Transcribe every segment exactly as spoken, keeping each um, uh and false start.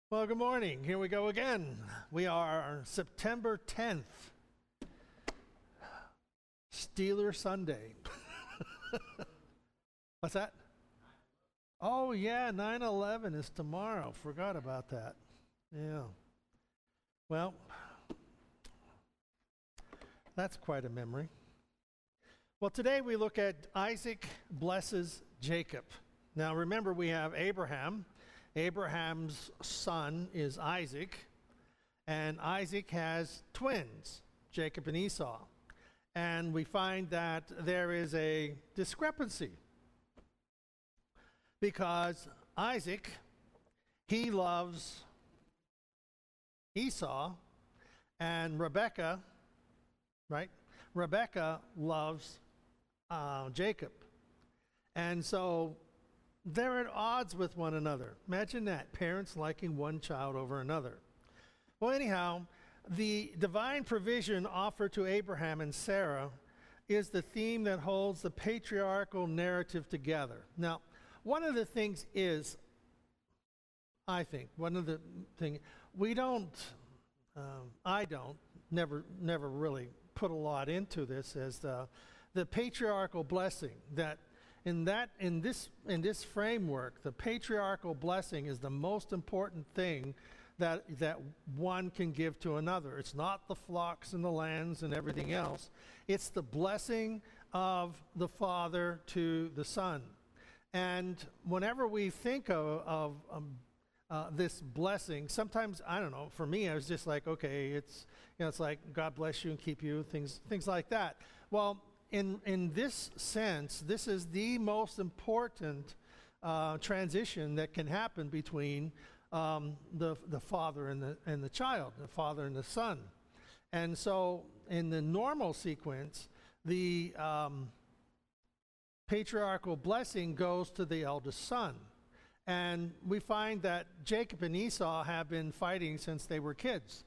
Well, good morning. Here we go again. We are September tenth, Steeler Sunday. What's that? Oh, yeah, nine eleven is tomorrow. Forgot about that. Yeah. Well, that's quite a memory. Well, today we look at Isaac blesses Jacob. Now, remember, we have Abraham. Abraham's son is Isaac, and Isaac has twins, Jacob and Esau. And we find that there is a discrepancy because Isaac, he loves Esau, and Rebekah, right? Rebekah loves uh, Jacob. And so they're at odds with one another. Imagine that, parents liking one child over another. Well, anyhow, the divine provision offered to Abraham and Sarah is the theme that holds the patriarchal narrative together. Now, one of the things is, I think, one of the things, we don't, um, I don't, never, never really put a lot into this as the, the patriarchal blessing that In that, in this, in this framework, the patriarchal blessing is the most important thing that that one can give to another. It's not the flocks and the lands and everything else. It's the blessing of the father to the son. And whenever we think of, of um, uh, this blessing, sometimes I don't know. For me, I was just like, okay, it's you know, it's like God bless you and keep you, things things like that. Well. In in this sense, this is the most important uh, transition that can happen between um, the the father and the and the child, the father and the son. And so, in the normal sequence, the um, patriarchal blessing goes to the eldest son, and we find that Jacob and Esau have been fighting since they were kids.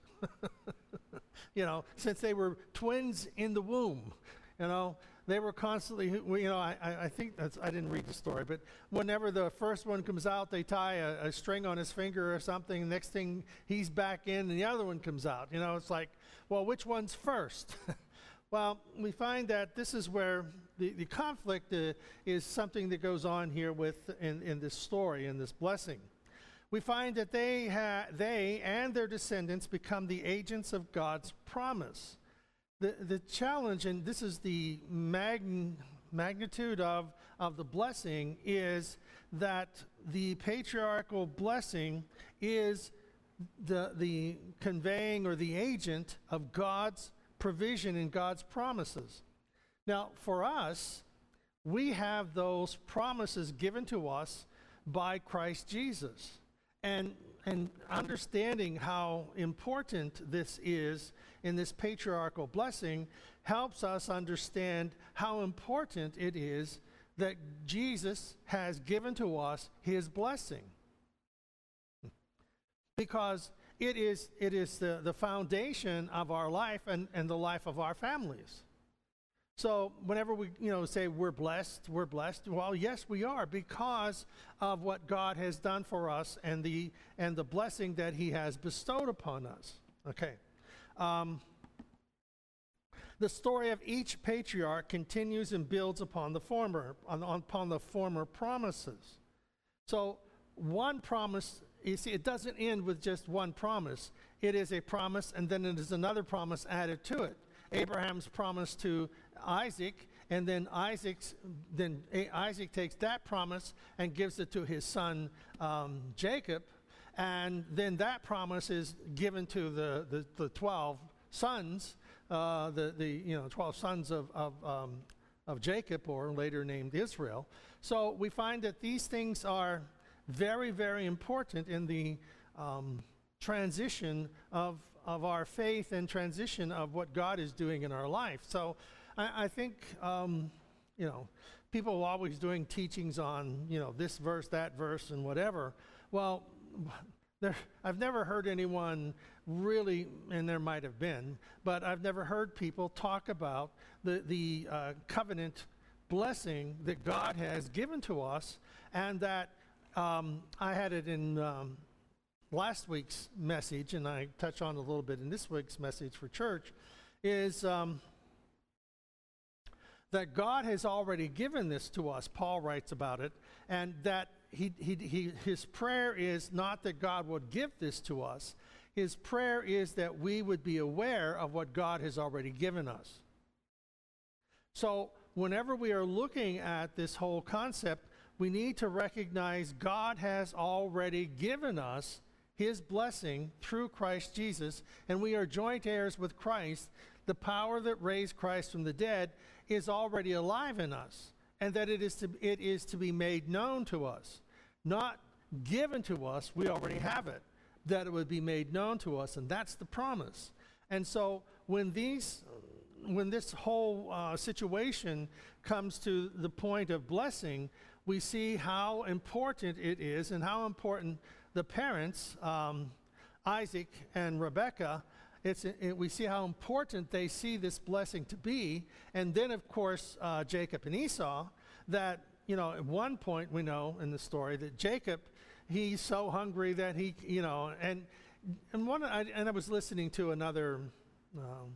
you know, since they were twins in the womb. You know, they were constantly, you know, I, I think that's, I didn't read the story, but whenever the first one comes out, they tie a, a string on his finger or something. Next thing, he's back in and the other one comes out. You know, it's like, well, which one's first? Well, we find that this is where the, the conflict uh, is something that goes on here with in, in this story, in this blessing. We find that they, ha- they and their descendants become the agents of God's promise. The the challenge, and this is the magn, magnitude of, of the blessing, is that the patriarchal blessing is the, the conveying or the agent of God's provision and God's promises. Now, for us, we have those promises given to us by Christ Jesus. And and understanding how important this is in this patriarchal blessing helps us understand how important it is that Jesus has given to us his blessing. Because it is it is the, the foundation of our life and, and the life of our families. So whenever we, you know, say we're blessed, we're blessed. Well, yes, we are, because of what God has done for us and the and the blessing that he has bestowed upon us. Okay. Um, the story of each patriarch continues and builds upon the former, on, upon the former promises. So one promise, you see, it doesn't end with just one promise. It is a promise, and then it is another promise added to it. Abraham's promise to Isaac, and then Isaac's then Isaac takes that promise and gives it to his son um, Jacob, and then that promise is given to the the, the twelve sons, uh, the the you know twelve sons of of um, of Jacob, or later named Israel. So we find that these things are very, very important in the um, transition of of our faith and transition of what God is doing in our life. So I, I think, um, you know, people are always doing teachings on, you know, this verse, that verse, and whatever. Well, there, I've never heard anyone really, and there might have been, but I've never heard people talk about the, the uh, covenant blessing that God has given to us, and that um, I had it in... Um, last week's message, and I touch on a little bit in this week's message for church, is um, that God has already given this to us. Paul writes about it, and that he, he, he, his prayer is not that God would give this to us. His prayer is that we would be aware of what God has already given us. So whenever we are looking at this whole concept, we need to recognize God has already given us his blessing through Christ Jesus, and we are joint heirs with Christ. The power that raised Christ from the dead is already alive in us, and that it is to, it is to be made known to us. Not given to us, we already have it, that it would be made known to us, and that's the promise. And so when these, when this whole uh, situation comes to the point of blessing, we see how important it is and how important the parents, um, Isaac and Rebekah, It's, it, we see how important they see this blessing to be. And then, of course, uh, Jacob and Esau, that, you know, at one point we know in the story that Jacob, he's so hungry that he, you know, and and one, I, and I was listening to another um,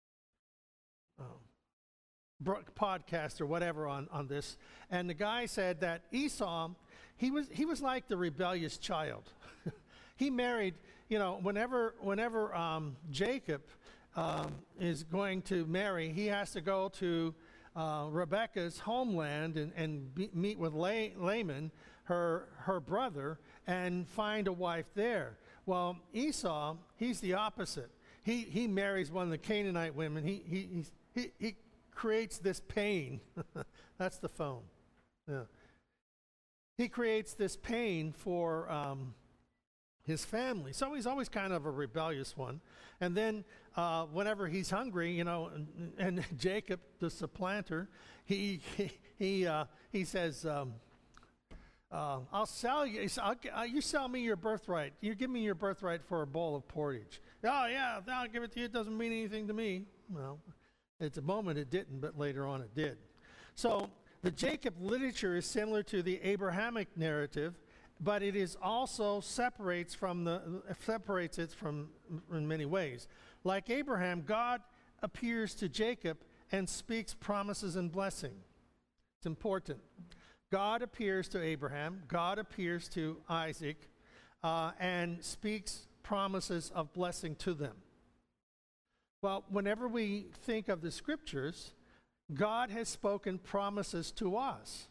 uh, bro- podcast or whatever on, on this, and the guy said that Esau, he was he was like the rebellious child. He married, you know, whenever whenever um, Jacob um, is going to marry, he has to go to uh, Rebekah's homeland and, and be, meet with La- Laman, her her brother, and find a wife there. Well, Esau, he's the opposite. He he marries one of the Canaanite women. He he he's, he he creates this pain. That's the phone. Yeah. He creates this pain for Um, his family. So he's always kind of a rebellious one. And then uh, whenever he's hungry, you know, and, and Jacob, the supplanter, he he he, uh, he says, um, uh, "I'll sell you. I'll, uh, you sell me your birthright. You give me your birthright for a bowl of porridge." "Oh yeah, I'll give it to you. It doesn't mean anything to me." Well, at the moment it didn't, but later on it did. So the Jacob literature is similar to the Abrahamic narrative, but it is also separates from the separates it from in many ways. Like Abraham, God appears to Jacob and speaks promises and blessing. It's important. God appears to Abraham, God appears to Isaac, uh, and speaks promises of blessing to them. Well, whenever we think of the scriptures, God has spoken promises to us.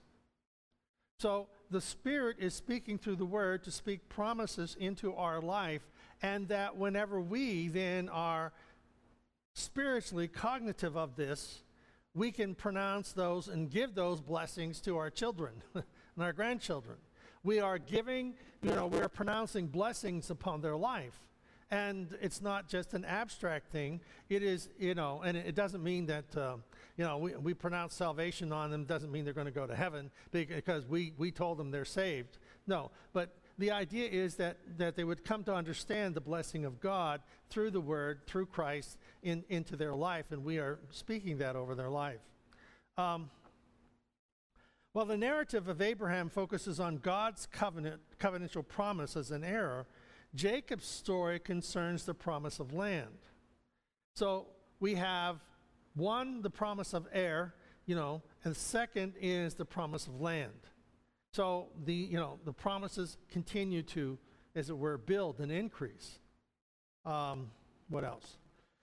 So the Spirit is speaking through the Word to speak promises into our life, and that whenever we then are spiritually cognitive of this, we can pronounce those and give those blessings to our children and our grandchildren. We are giving, you know, we're pronouncing blessings upon their life. And it's not just an abstract thing. It is, you know, and it doesn't mean that, uh, you know, we, we pronounce salvation on them, doesn't mean they're going to go to heaven because we, we told them they're saved. No, but the idea is that, that they would come to understand the blessing of God through the Word, through Christ, in, into their life, and we are speaking that over their life. Um, while the narrative of Abraham focuses on God's covenant, covenantal promise as an error, Jacob's story concerns the promise of land. So we have one, the promise of heir, you know, and second is the promise of land. So the, you know, the promises continue to, as it were, build and increase. Um, what else?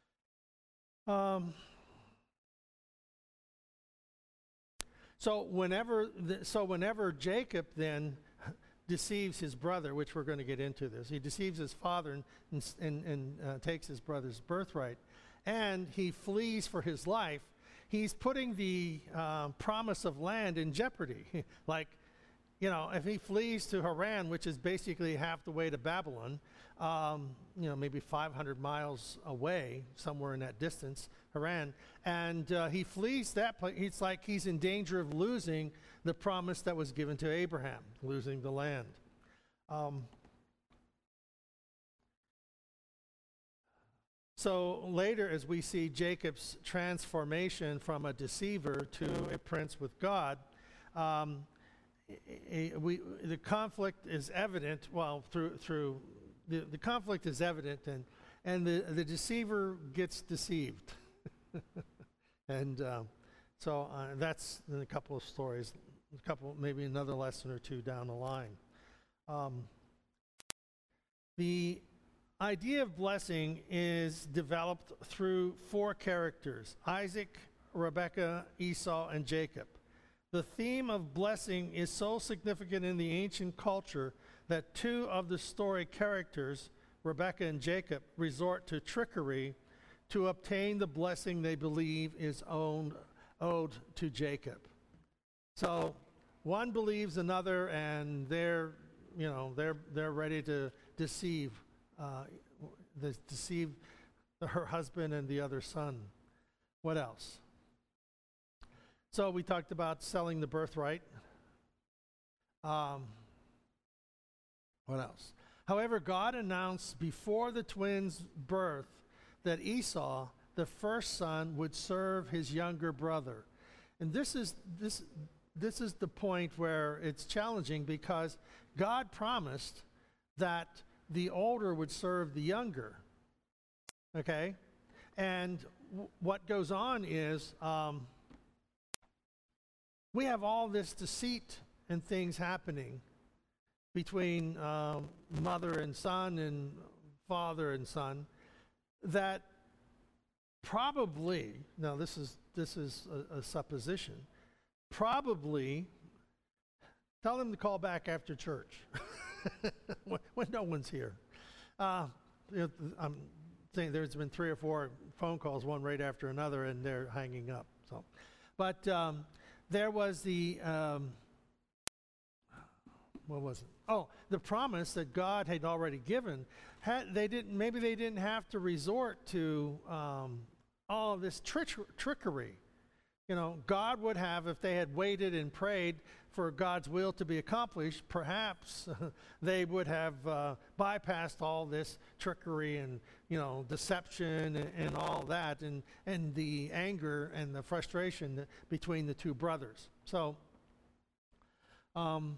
Um, so whenever, the, so whenever Jacob then deceives his brother, which we're going to get into this. He deceives his father and, and, and, and uh, takes his brother's birthright. And he flees for his life. He's putting the uh, promise of land in jeopardy. Like, you know, if he flees to Haran, which is basically half the way to Babylon, um, you know, maybe five hundred miles away, somewhere in that distance, Haran, and uh, he flees that place, it's like he's in danger of losing the promise that was given to Abraham, losing the land. Um, so later, as we see Jacob's transformation from a deceiver to a prince with God, um, a, a, we, the conflict is evident, well, through, through the, the conflict is evident, and, and the, the deceiver gets deceived. and uh, so uh, that's in a couple of stories, a couple, maybe another lesson or two down the line. Um, the idea of blessing is developed through four characters: Isaac, Rebekah, Esau, and Jacob. The theme of blessing is so significant in the ancient culture that two of the story characters, Rebekah and Jacob, resort to trickery to obtain the blessing they believe is owned, owed to Jacob. So one believes another, and they're, you know, they're they're ready to deceive, uh, the, deceive her husband and the other son. What else? So we talked about selling the birthright. Um, what else? However, God announced before the twins' birth that Esau, the first son, would serve his younger brother. And this is this this is the point where it's challenging, because God promised that the older would serve the younger. Okay? And w- what goes on is um, we have all this deceit and things happening between um, mother and son and father and son, that probably, now this is this is a, a supposition, probably tell them to call back after church when, when no one's here. Uh, you know, I'm saying there's been three or four phone calls, one right after another, and they're hanging up. So, but um, there was the um, what was it? Oh, the promise that God had already given. Had, they didn't. Maybe they didn't have to resort to um, all of this trick, trickery. You know, God would have, if they had waited and prayed for God's will to be accomplished, perhaps they would have uh, bypassed all this trickery and, you know, deception and, and all that, and and the anger and the frustration between the two brothers. So. Um,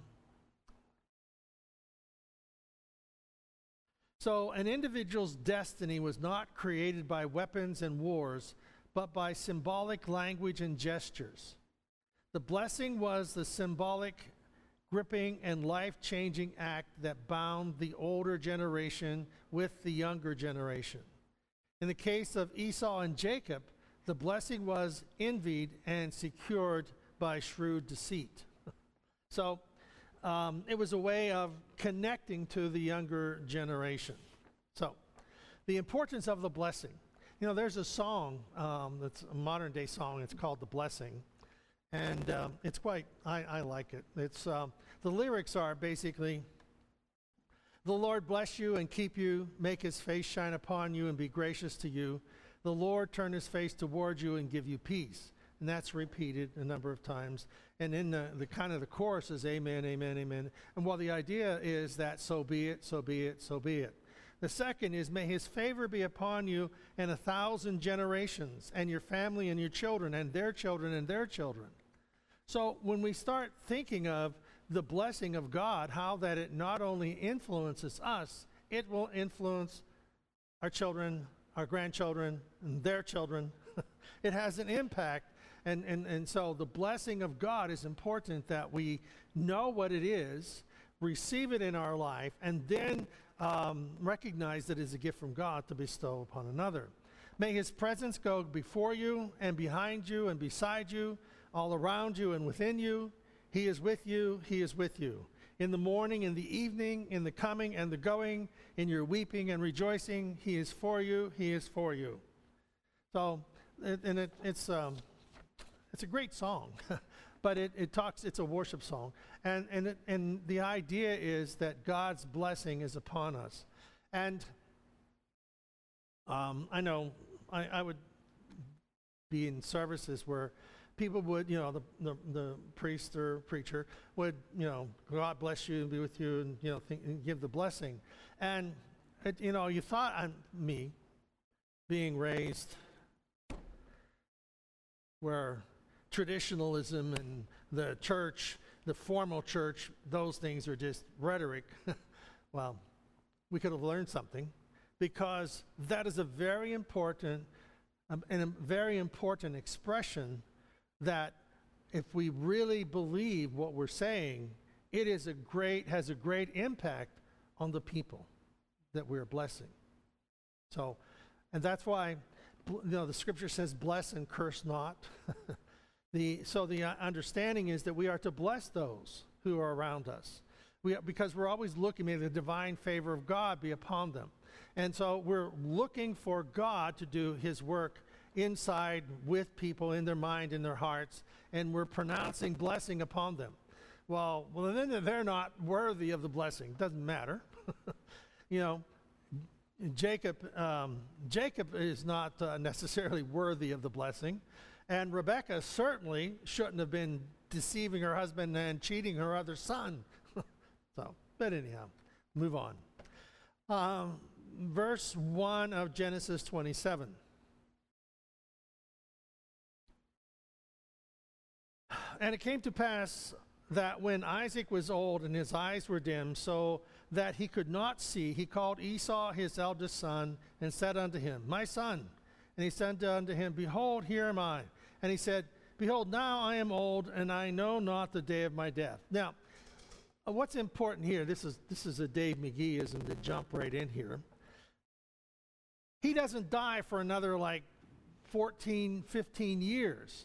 So an individual's destiny was not created by weapons and wars, but by symbolic language and gestures. The blessing was the symbolic, gripping, and life-changing act that bound the older generation with the younger generation. In the case of Esau and Jacob, the blessing was envied and secured by shrewd deceit. So Um, it was a way of connecting to the younger generation. So, the importance of the blessing. You know, there's a song um, that's a modern day song. It's called "The Blessing," and um, it's quite. I, I like it. It's um, the lyrics are basically, "The Lord bless you and keep you, make His face shine upon you and be gracious to you. The Lord turn His face toward you and give you peace." And that's repeated a number of times. And in the, the kind of the chorus is amen, amen, amen. And while the idea is that so be it, so be it, so be it. The second is, may His favor be upon you and a thousand generations, and your family and your children and their children and their children. So when we start thinking of the blessing of God, how that it not only influences us, it will influence our children, our grandchildren, and their children. It has an impact. And, and, and so the blessing of God is important, that we know what it is, receive it in our life, and then um, recognize that it is a gift from God to bestow upon another. May His presence go before you and behind you and beside you, all around you and within you. He is with you. He is with you. In the morning, in the evening, in the coming and the going, in your weeping and rejoicing, He is for you. He is for you. So, it, and it, it's... Um, It's a great song, but it, it talks, it's a worship song. And, and, it, and the idea is that God's blessing is upon us. And um, I know I, I would be in services where people would, you know, the, the, the priest or preacher would, you know, God bless you and be with you, and, you know, think, and give the blessing. And, it, you know, you thought, I'm me, being raised where traditionalism and the church, the formal church, those things are just rhetoric. Well, we could have learned something, because that is a very important um, and a very important expression that if we really believe what we're saying, it is a great, has a great impact on the people that we're blessing. So, and that's why, you know, the scripture says, bless and curse not. the, so the uh, understanding is that we are to bless those who are around us. We, because we're always looking, may the divine favor of God be upon them. And so we're looking for God to do his work inside with people, in their mind, in their hearts, and we're pronouncing blessing upon them. Well, well, then they're not worthy of the blessing. Doesn't matter. You know, Jacob, um, Jacob is not uh, necessarily worthy of the blessing, and Rebekah certainly shouldn't have been deceiving her husband and cheating her other son. So, but anyhow, move on. Um, verse one of Genesis twenty-seven. And it came to pass that when Isaac was old and his eyes were dim, so that he could not see, he called Esau his eldest son and said unto him, My son. And he said unto him, Behold, here am I. And he said, Behold, now I am old, and I know not the day of my death. Now, uh, what's important here, this is, this is a Dave McGee-ism to jump right in here. He doesn't die for another like fourteen, fifteen years.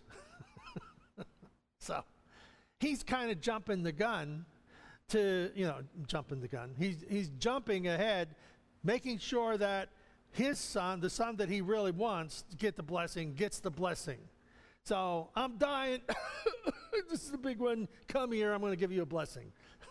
So he's kind of jumping the gun to, you know, jumping the gun. He's, he's jumping ahead, making sure that his son, the son that he really wants to get the blessing, gets the blessing. So I'm dying. This is the big one. Come here. I'm going to give you a blessing.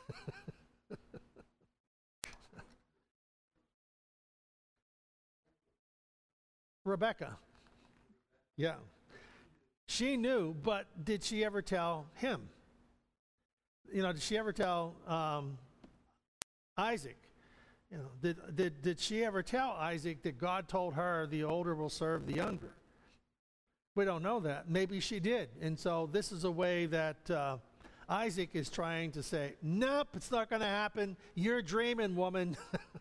Rebekah. Yeah. She knew, but did she ever tell him? You know, did she ever tell um, Isaac? You know, did, did, did she ever tell Isaac that God told her the older will serve the younger? We don't know that. Maybe she did. And so this is a way that uh, Isaac is trying to say, nope, it's not going to happen. You're dreaming, woman.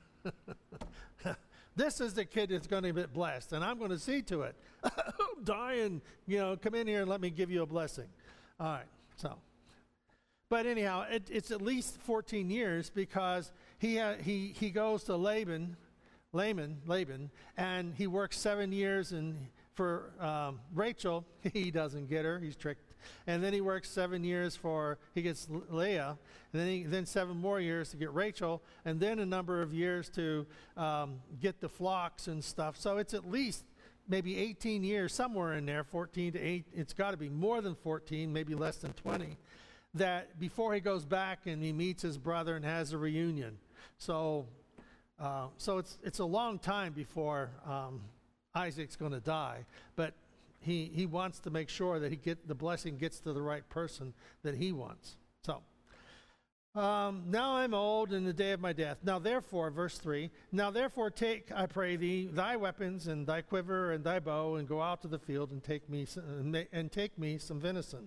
This is the kid that's going to get blessed, and I'm going to see to it. I'm dying. You know, come in here and let me give you a blessing. All right, so. But anyhow, it, it's at least fourteen years because he uh, he he goes to Laban, Laban, Laban, and he works seven years and for um, Rachel. He doesn't get her; he's tricked. And then he works seven years for he gets Leah, and then he, then seven more years to get Rachel, and then a number of years to um, get the flocks and stuff. So it's at least maybe eighteen years, somewhere in there, fourteen to eight. It's got to be more than fourteen, maybe less than twenty. That before he goes back and he meets his brother and has a reunion. So, uh, so it's it's a long time before um, Isaac's going to die, but he he wants to make sure that he get the blessing gets to the right person that he wants. So, um, now I'm old in the day of my death. Now therefore, verse three. Now therefore, take I pray thee thy weapons and thy quiver and thy bow and go out to the field and take me and take me some venison.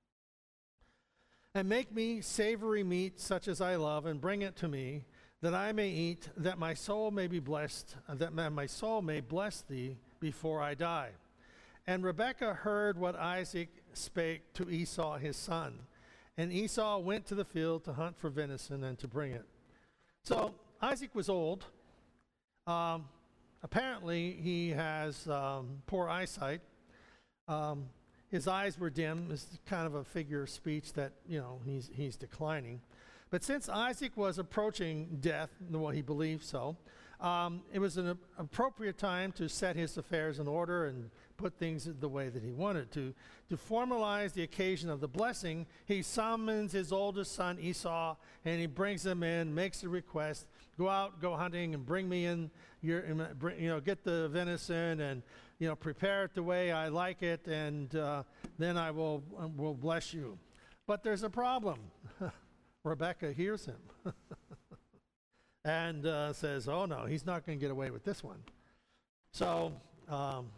And make me savory meat such as I love, and bring it to me, that I may eat, that my soul may be blessed, that my soul may bless thee before I die. And Rebekah heard what Isaac spake to Esau his son. And Esau went to the field to hunt for venison and to bring it. So Isaac was old. Um, apparently he has um, poor eyesight. Um, His eyes were dim. It's kind of a figure of speech that, you know, he's he's declining. But since Isaac was approaching death, well, he believed so, um, it was an appropriate time to set his affairs in order and put things the way that he wanted to. To formalize the occasion of the blessing, he summons his oldest son, Esau, and he brings him in, makes a request, go out, go hunting, and bring me in, your, you know, get the venison and, you know, prepare it the way I like it, and uh, then I will uh, will bless you. But there's a problem. Rebekah hears him and uh, says, oh, no, he's not going to get away with this one. So, um,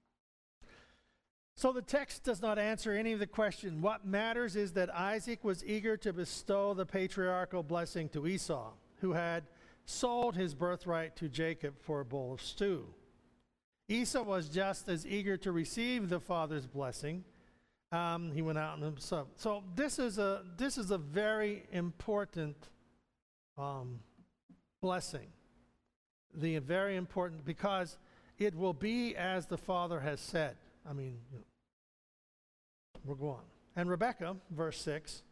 so the text does not answer any of the question. What matters is that Isaac was eager to bestow the patriarchal blessing to Esau, who had sold his birthright to Jacob for a bowl of stew. Esau was just as eager to receive the father's blessing. Um, he went out and so so this is a this is a very important um, blessing. The very important because it will be as the father has said. I mean, you know, we'll go on. And Rebekah, verse six,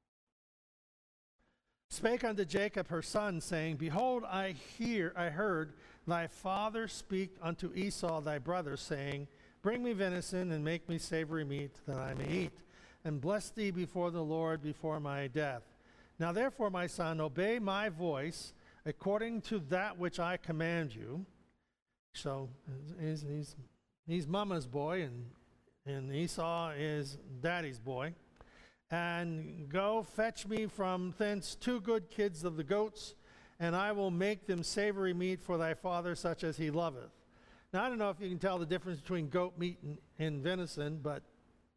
spake unto Jacob her son, saying, Behold, I hear, I heard thy father speak unto Esau thy brother, saying, Bring me venison, and make me savory meat, that I may eat, and bless thee before the Lord before my death. Now therefore, my son, obey my voice, according to that which I command you. So he's, he's, he's mama's boy, and, and Esau is daddy's boy. And go fetch me from thence two good kids of the goats, and I will make them savory meat for thy father, such as he loveth. Now, I don't know if you can tell the difference between goat meat and, and venison, but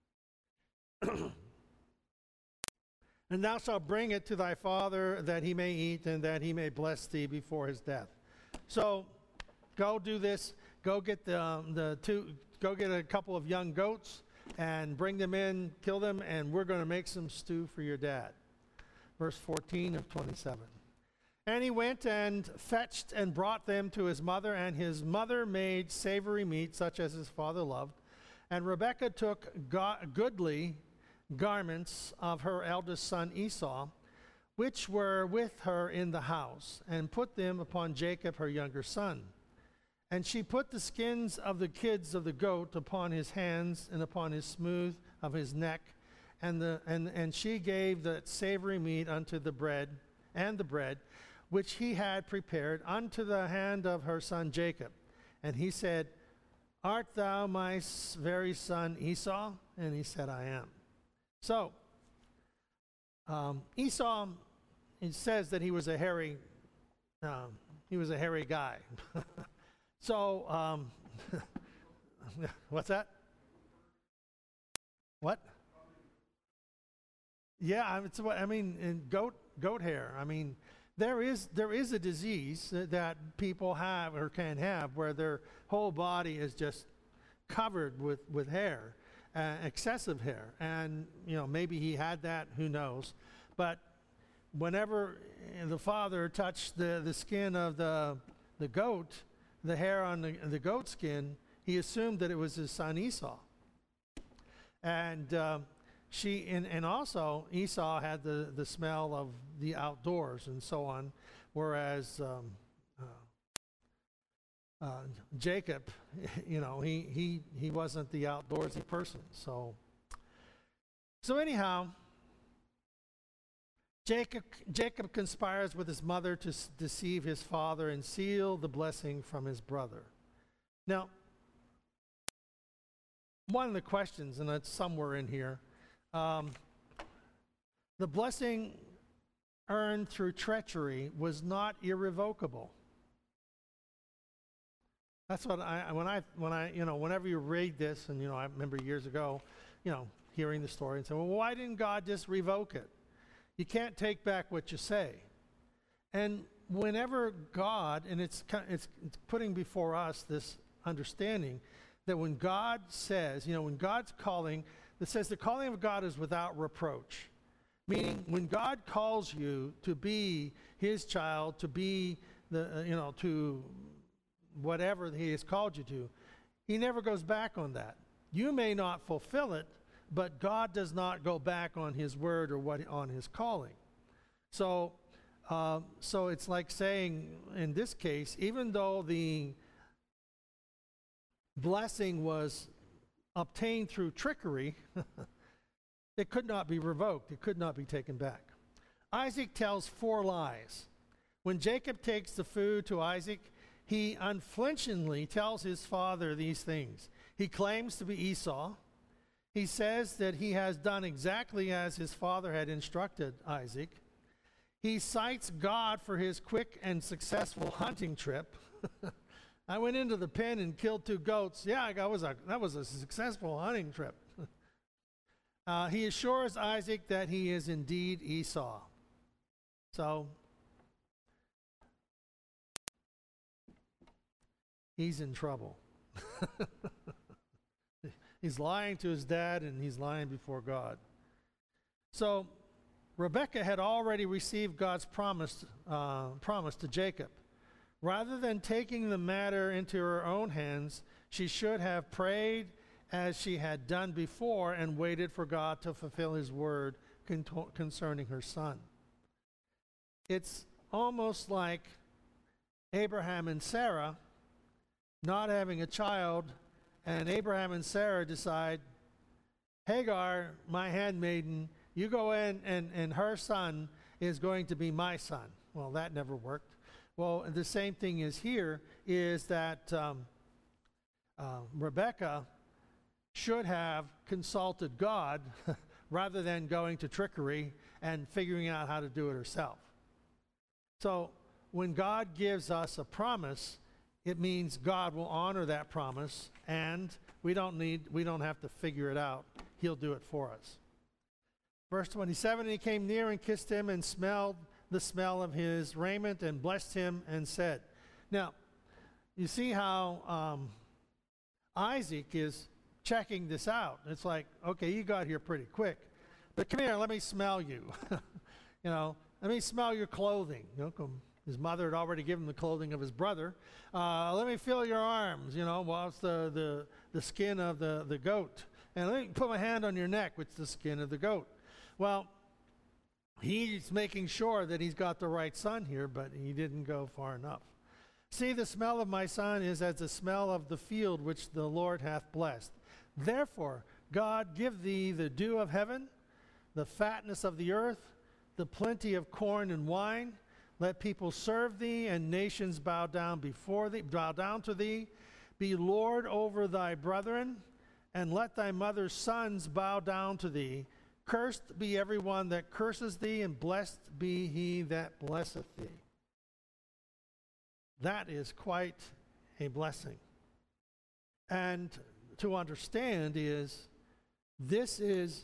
and thou shalt bring it to thy father, that he may eat, and that he may bless thee before his death. So, go do this. Go get the um, the two. Go get a couple of young goats and bring them in, kill them, and we're going to make some stew for your dad. Verse fourteen of twenty-seven. And he went and fetched and brought them to his mother, and his mother made savory meat, such as his father loved. And Rebekah took go- goodly garments of her eldest son Esau, which were with her in the house, and put them upon Jacob her younger son. And she put the skins of the kids of the goat upon his hands and upon his smooth of his neck, and the and, and she gave the savory meat unto the bread and the bread which he had prepared unto the hand of her son Jacob. And he said, Art thou my very son Esau? And he said, I am. So, um, Esau, it says that he was a hairy, um, he was a hairy guy. So, um, what's that? What? Yeah, it's what I mean. In goat goat hair. I mean, there is there is a disease that people have or can have where their whole body is just covered with with hair, uh, excessive hair, and you know maybe he had that. Who knows? But whenever the father touched the the skin of the the goat, the hair on the, the goat skin, he assumed that it was his son Esau. And uh, she, and, and also Esau had the, the smell of the outdoors and so on, whereas um, uh, uh, Jacob, you know, he, he, he wasn't the outdoorsy person. So, so anyhow, Jacob, Jacob conspires with his mother to s- deceive his father and seal the blessing from his brother. Now, one of the questions, and it's somewhere in here, um, the blessing earned through treachery was not irrevocable. That's what I, when I, when I, you know, whenever you read this, and you know, I remember years ago, you know, hearing the story and saying, well, why didn't God just revoke it? You can't take back what you say. And whenever God, and it's, it's, it's putting before us this understanding that when God says, you know, when God's calling, it says the calling of God is without reproach. Meaning when God calls you to be his child, to be the, uh, you know, to whatever he has called you to, he never goes back on that. You may not fulfill it, but God does not go back on his word or what on his calling. So, uh, so it's like saying, in this case, even though the blessing was obtained through trickery, it could not be revoked. It could not be taken back. Isaac tells four lies. When Jacob takes the food to Isaac, he unflinchingly tells his father these things. He claims to be Esau. He says that he has done exactly as his father had instructed Isaac. He cites God for his quick and successful hunting trip. I went into the pen and killed two goats. Yeah, that was a, that was a successful hunting trip. uh, he assures Isaac that he is indeed Esau. So, he's in trouble. He's lying to his dad, and he's lying before God. So Rebekah had already received God's promise, uh, promise to Jacob. Rather than taking the matter into her own hands, she should have prayed as she had done before and waited for God to fulfill his word con- concerning her son. It's almost like Abraham and Sarah not having a child, and Abraham and Sarah decide, Hagar, my handmaiden, you go in and, and her son is going to be my son. Well, that never worked. Well, the same thing is here, is that um, uh, Rebekah should have consulted God rather than going to trickery and figuring out how to do it herself. So when God gives us a promise, it means God will honor that promise, and we don't need, we don't have to figure it out. He'll do it for us. Verse twenty-seven, and he came near and kissed him and smelled the smell of his raiment and blessed him and said. Now, you see how um, Isaac is checking this out. It's like, okay, you got here pretty quick, but come here, let me smell you. You know, let me smell your clothing. You know, come. His mother had already given him the clothing of his brother. Uh, let me feel your arms, you know, well, it's the, the, the skin of the, the goat. And let me put my hand on your neck, which is the skin of the goat. Well, he's making sure that he's got the right son here, but he didn't go far enough. See, the smell of my son is as the smell of the field which the Lord hath blessed. Therefore, God, give thee the dew of heaven, the fatness of the earth, the plenty of corn and wine. Let people serve thee, and nations bow down before thee, bow down to thee. Be Lord over thy brethren, and let thy mother's sons bow down to thee. Cursed be everyone that curses thee, and blessed be he that blesseth thee. That is quite a blessing. And to understand is, this is,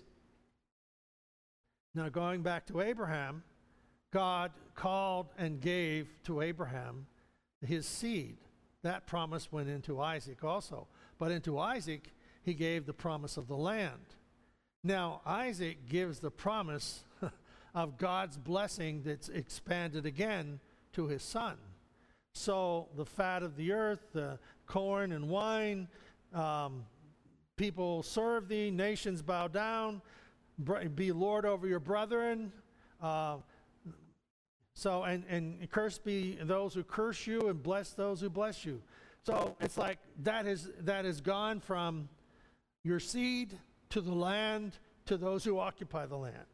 now going back to Abraham, God called and gave to Abraham his seed. That promise went into Isaac also. But into Isaac, he gave the promise of the land. Now, Isaac gives the promise of God's blessing that's expanded again to his son. So the fat of the earth, the corn and wine, um, people serve thee, nations bow down, be Lord over your brethren. Uh, so, and, and cursed be those who curse you, and bless those who bless you. So it's like that is that has gone from your seed to the land to those who occupy the land.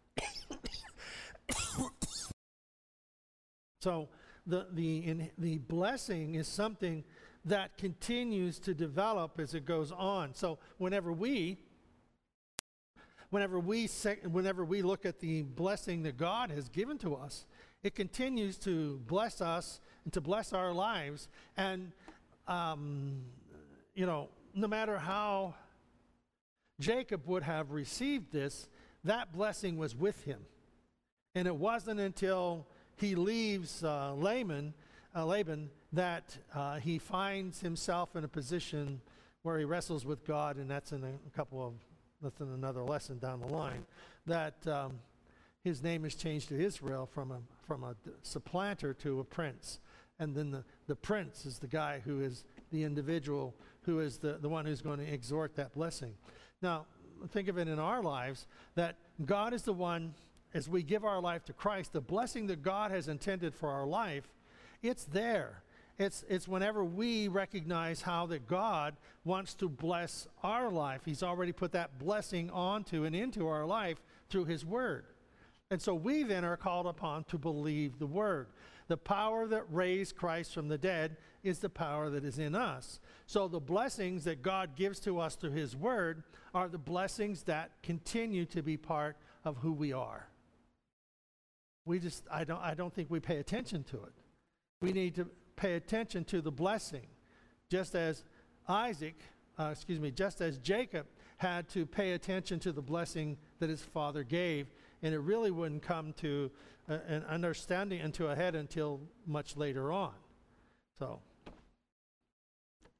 So the the in, the blessing is something that continues to develop as it goes on. So whenever we whenever we whenever we look at the blessing that God has given to us, it continues to bless us and to bless our lives. And um, you know, no matter how Jacob would have received this, that blessing was with him. And it wasn't until he leaves uh, Laban, uh, Laban that uh, he finds himself in a position where he wrestles with God, and that's in a, a couple of, that's in another lesson down the line, that um, his name is changed to Israel from a, from a supplanter to a prince. And then the, the prince is the guy who is the individual, who is the, the one who's going to exhort that blessing. Now, think of it in our lives, that God is the one, as we give our life to Christ, the blessing that God has intended for our life, it's there. It's, it's whenever we recognize how that God wants to bless our life. He's already put that blessing onto and into our life through his word. And so we then are called upon to believe the word. The power that raised Christ from the dead is the power that is in us. So the blessings that God gives to us through his word are the blessings that continue to be part of who we are. We just, I don't, I don't think we pay attention to it. We need to pay attention to the blessing, just as Isaac, uh, excuse me, just as Jacob had to pay attention to the blessing that his father gave, and it really wouldn't come to uh, an understanding into a head until much later on. So,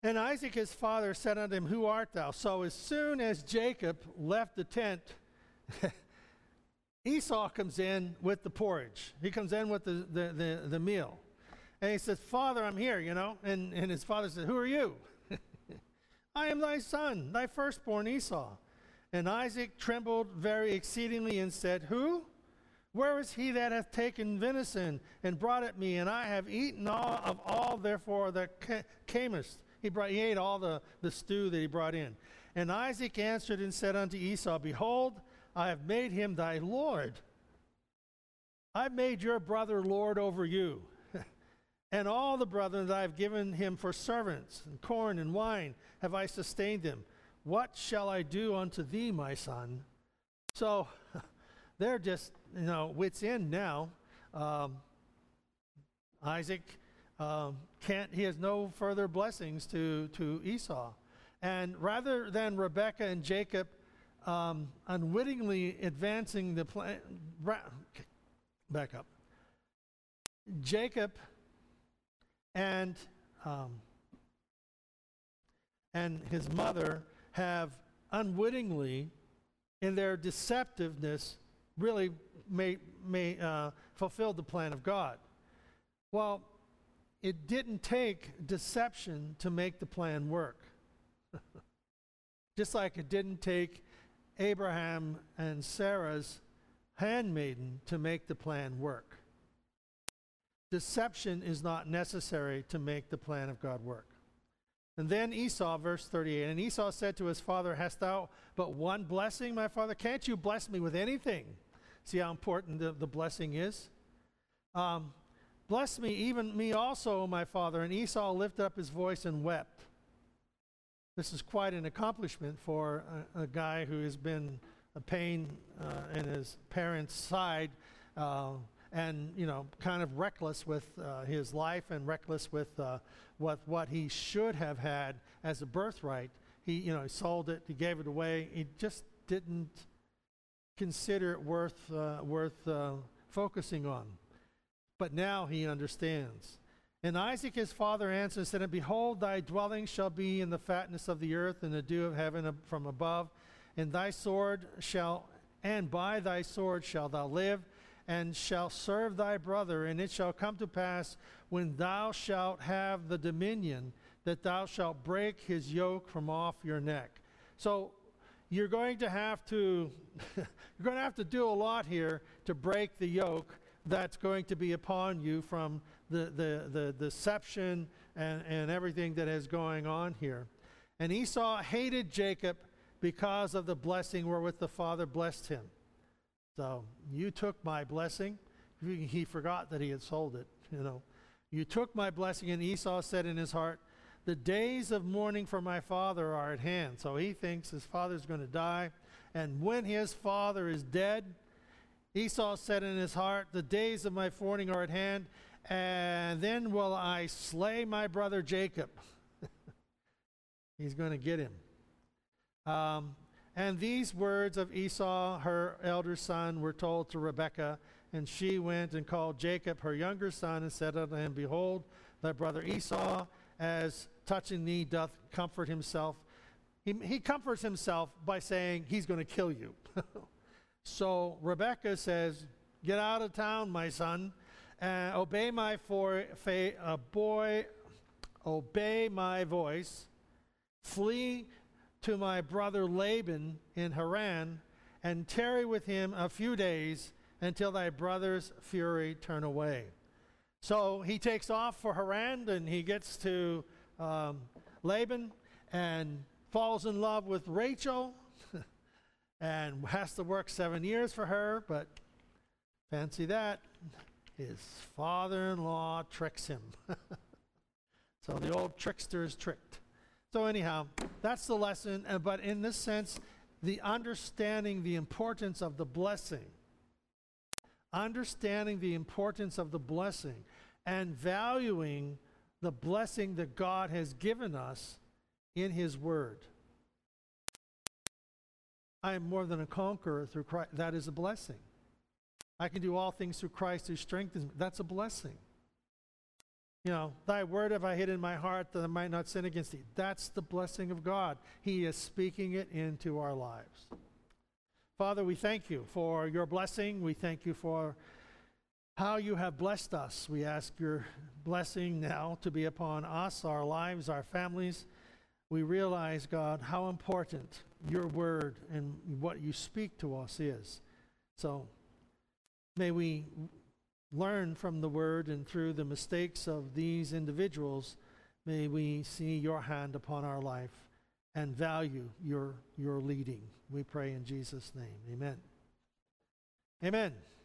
And Isaac his father said unto him, Who art thou? So as soon as Jacob left the tent, Esau comes in with the porridge. He comes in with the, the, the, the meal. And he says, Father, I'm here, you know. And, and his father said, Who are you? I am thy son, thy firstborn Esau. And Isaac trembled very exceedingly and said, Who? Where is he that hath taken venison and brought it me? And I have eaten all of all, therefore, that ca- camest. He, brought, he ate all the, the stew that he brought in. And Isaac answered and said unto Esau, Behold, I have made him thy Lord. I've made your brother Lord over you. And all the brethren that I have given him for servants, and corn and wine, have I sustained them. What shall I do unto thee, my son? So they're just, you know, wits end now. Um, Isaac um, can't, he has no further blessings to, to Esau. And rather than Rebekah and Jacob um, unwittingly advancing the plan, ra- back up. Jacob and um, and his mother have unwittingly, in their deceptiveness, really may, may, uh, fulfilled the plan of God. Well, it didn't take deception to make the plan work. Just like it didn't take Abraham and Sarah's handmaiden to make the plan work. Deception is not necessary to make the plan of God work. And then Esau, verse thirty-eight, and Esau said to his father, Hast thou but one blessing, my father? Can't you bless me with anything? See how important the, the blessing is? Um, Bless me, even me also, my father. And Esau lifted up his voice and wept. This is quite an accomplishment for a, a guy who has been a pain uh, in his parents' side, uh, and, you know, kind of reckless with uh, his life and reckless with uh, what what he should have had as a birthright. He, you know, he sold it, he gave it away. He just didn't consider it worth uh, worth uh, focusing on. But now he understands. And Isaac his father answered and said, Behold, thy dwelling shall be in the fatness of the earth, and the dew of heaven ab- from above. And thy sword shall, and by thy sword shalt thou live, and shall serve thy brother. And it shall come to pass, when thou shalt have the dominion, that thou shalt break his yoke from off your neck. So you're going to have to, you're going to have to do a lot here to break the yoke that's going to be upon you from the, the, the deception and, and everything that is going on here. And Esau hated Jacob because of the blessing wherewith the father blessed him. So, you took my blessing. He forgot that he had sold it, you know. You took my blessing, and Esau said in his heart, the days of mourning for my father are at hand. So he thinks his father's going to die. And when his father is dead, Esau said in his heart, the days of my mourning are at hand, and then will I slay my brother Jacob. He's going to get him. Um, and these words of Esau, her elder son, were told to Rebekah, and she went and called Jacob her younger son, and said unto him, Behold, thy brother Esau, as touching thee, doth comfort himself. He, he comforts himself by saying, he's going to kill you. So Rebekah says, get out of town, my son, and obey my for, fa, uh, boy, obey my voice, flee to my brother Laban in Haran, and tarry with him a few days until thy brother's fury turn away. So he takes off for Haran, and he gets to um, Laban and falls in love with Rachel, and has to work seven years for her, but fancy that, his father-in-law tricks him. So the old trickster is tricked. So anyhow, that's the lesson, uh, but in this sense, the understanding the importance of the blessing, understanding the importance of the blessing, and valuing the blessing that God has given us in his word. I am more than a conqueror through Christ. That is a blessing. I can do all things through Christ who strengthens me. That's a blessing. You know, thy word have I hid in my heart that I might not sin against thee. That's the blessing of God. He is speaking it into our lives. Father, we thank you for your blessing. We thank you for how you have blessed us. We ask your blessing now to be upon us, our lives, our families. We realize, God, how important your word and what you speak to us is. So may we learn from the word, and through the mistakes of these individuals, may we see your hand upon our life and value your, your leading. We pray in Jesus' name. Amen. Amen.